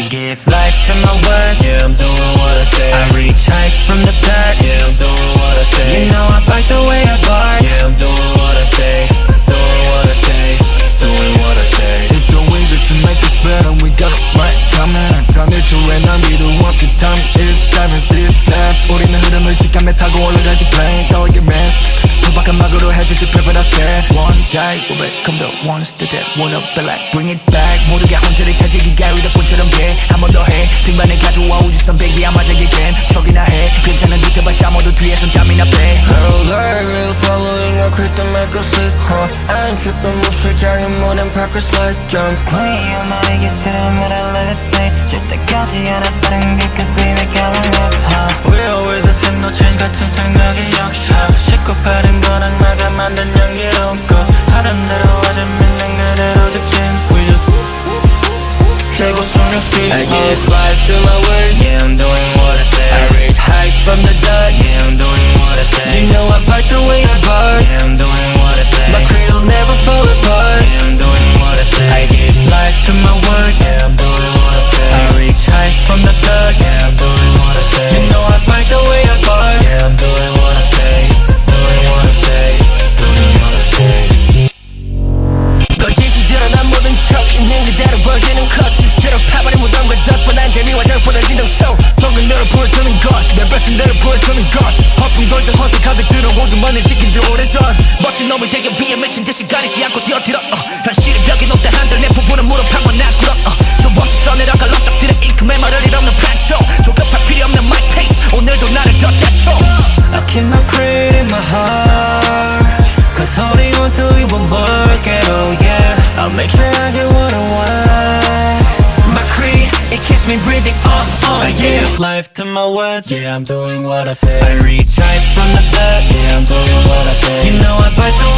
give life to my words, yeah, I'm doing what I say. I reach heights from the dirt, yeah, I'm doing what I say. You know I bite the way I bark, yeah, I'm doing what I say. Doing what I say, doing what I say. It's your wings to make us better, we got it right coming. 단일 투에 낭비도 없지, time is diamonds, this snaps. 우리는 흐름을 직감에 타고 올라가지 plane, 너에게 man. 투박한 막으로 해주지 perfect I said. One day we'll become the ones that wanna be like. Bring it back, 모두가 혼자를 차지기 가위다 본처럼 돼. 한 번 더 해, 등반에 가져와 우주선 배기 아마 저기 겐 척이나 해. 괜찮은 듯 해봤자 모두 뒤에선 땀이나 빼. Real following a creep to make us sleep, I ain't tripping, move straight, dragging more than Parker's like jump. Queen, 엄마에게 싫으면 I levitate. 줄 때까지 않아 다른 게 cause we make our own love. We always the same, no change 같은 생각이 역사. 싣고 파는 거랑 나가 만든 연기롭고 하던 대로 하자 믿는 그대로 직진. We just 최고 속력 speed. I give life to my words, yeah, I'm doing what I say. I reach heights from the dirt, yeah, I'm doing what I say. You know I bite the way I bark, yeah, I'm doing what I say. My cradle never fall apart, yeah, I'm doing what I say. I give life to my words, yeah, I'm doing what I say. I reach heights from the dirt, yeah, I'm doing what I say. You know I bite the way I bark, yeah, I'm doing what I say. Doing what I say, doing what I say. 거짓이 드러난 모든 척 있는 그대로 보여지는 컷 스스로 파버린 무덤과 덕분한 재미와 적보다 진정성 속은 대로 보여주는 것내 뱉은 대로 보여주는 것 허풍 돌듯 허세 가득 들어 호주만을 지킨 지 오래전 멋진 놈이 되기 위해 미친 듯이 가리지 않고 뛰어들어 현실의 벽이 높다 한들 내 부부는 무릎하고 난 꿇어 수없이 써내려갈 럭적들의 일큼의 말을 잃없는 판초 조급할 필요 없는 my pace 오늘도 나를 더 자초 I keep my creed in my heart, cause holding on to it won't work at all, yeah. I'll make sure I get what I want. My creed, it keeps me breathing on, I give life to my words, yeah, I'm doing what I say. I reach heights from the dirt, yeah, I'm doing what I say. You know I bite the